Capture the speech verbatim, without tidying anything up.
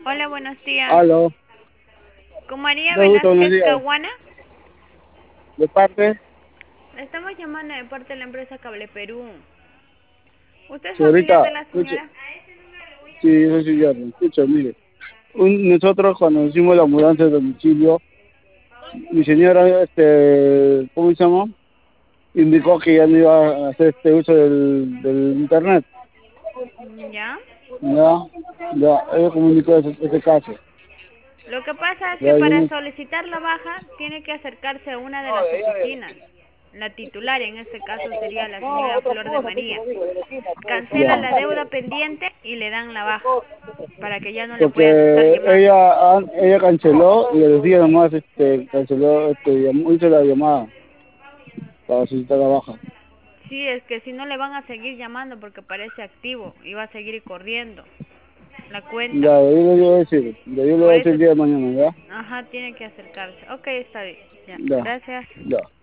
Hola, buenos días. Aló, ¿Con María me gusta, buenos Velázquez días. Caguana? De parte, Le estamos llamando de parte de la empresa Cable Perú. ¿Usted es familiar de señorita, la escucha, señora? sí, soy su yerno, escucha, mire, un- nosotros cuando hicimos la mudanza de domicilio, mi señora, este, ¿cómo se llama? Indicó que ya no iba a hacer este uso del, del internet, ¿Ya? ya, ya, ella comunicó ese, ese caso, Lo que pasa es que ya, yo para no, solicitar la baja tiene que acercarse a una de las oficinas. La titular en este caso sería la señora Flor de María. Cancela ya, la deuda pendiente y le dan la baja para que ya no le puedan estar porque llamando. ella, an- ella canceló y el día nomás, este, canceló, este, llamó- hizo la llamada para solicitar la baja. Sí, es que si no le van a seguir llamando porque parece activo y va a seguir corriendo la cuenta. Ya, yo le voy a decir, ya yo le voy Por a decir eso, el día de mañana, ¿ya? ajá, tiene que acercarse. Ok, está bien. Ya, Ya, gracias. ya.